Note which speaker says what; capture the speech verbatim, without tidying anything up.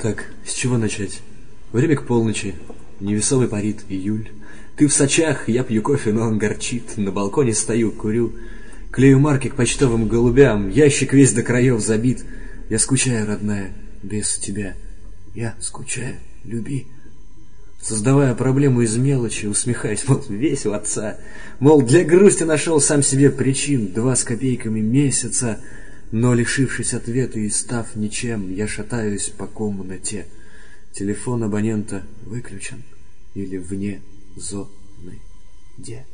Speaker 1: Так, с чего начать? Время к полночи, невесомый парит июль. Ты в Сочах, я пью кофе, но он горчит. На балконе стою, курю, клею марки к почтовым голубям. Ящик весь до краев забит. Я скучаю, родная, без тебя. Я скучаю, люби. Создавая проблему из мелочи, усмехаясь, мол, весь в отца. Мол, для грусти нашел сам себе причин. Два с копейками месяца. Но, лишившись ответа и став ничем, я шатаюсь по комнате. Телефон абонента выключен или вне зоны. Где?